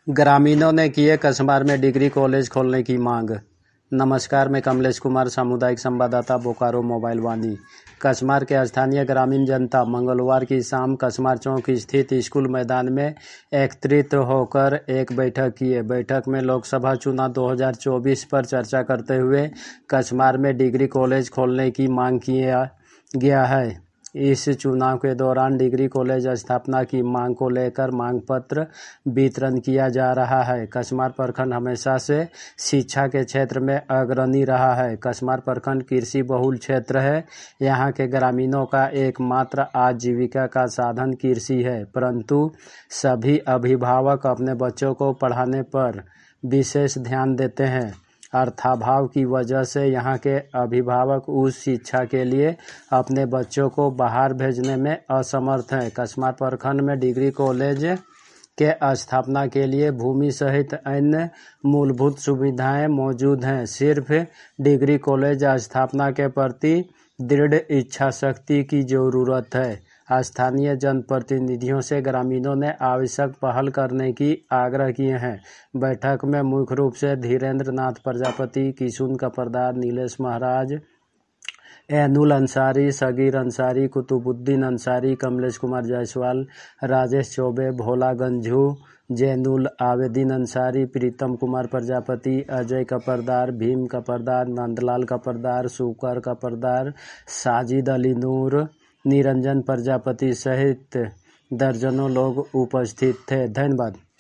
ग्रामीणों ने किए कस्मार में डिग्री कॉलेज खोलने की मांग। नमस्कार, मैं कमलेश कुमार, सामुदायिक संवाददाता, बोकारो मोबाइल वाणी। कस्मार के स्थानीय ग्रामीण जनता मंगलवार की शाम कस्मार चौक स्थित स्कूल मैदान में एकत्रित होकर एक बैठक किए। बैठक में लोकसभा चुनाव 2024 पर चर्चा करते हुए कस्मार में डिग्री कॉलेज खोलने की मांग किया गया है। इस चुनाव के दौरान डिग्री कॉलेज स्थापना की मांग को लेकर मांग पत्र वितरण किया जा रहा है। कस्मार प्रखंड हमेशा से शिक्षा के क्षेत्र में अग्रणी रहा है। कस्मार प्रखंड कृषि बहुल क्षेत्र है। यहाँ के ग्रामीणों का एकमात्र आजीविका का साधन कृषि है, परंतु सभी अभिभावक अपने बच्चों को पढ़ाने पर विशेष ध्यान देते हैं। अर्थाभाव की वजह से यहाँ के अभिभावक उस शिक्षा के लिए अपने बच्चों को बाहर भेजने में असमर्थ हैं। कस्मार प्रखंड में डिग्री कॉलेज के स्थापना के लिए भूमि सहित अन्य मूलभूत सुविधाएं मौजूद हैं। सिर्फ डिग्री कॉलेज स्थापना के प्रति दृढ़ इच्छा शक्ति की जरूरत है। स्थानीय जनप्रतिनिधियों से ग्रामीणों ने आवश्यक पहल करने की आग्रह किए हैं। बैठक में मुख्य रूप से धीरेन्द्र नाथ प्रजापति, किशुन कपरदार, नीलेश महाराज, एनुल अंसारी, सगीर अंसारी, कुतुबुद्दीन अंसारी, कमलेश कुमार जायसवाल, राजेश चौबे, भोला गंझू, जैनुल आवेदीन अंसारी, प्रीतम कुमार प्रजापति, अजय कपरदार, भीम कपरदार, नंदलाल कपरदार, सुकर कपरदार, साजिद अली नूर, निरंजन प्रजापति सहित दर्जनों लोग उपस्थित थे। धन्यवाद।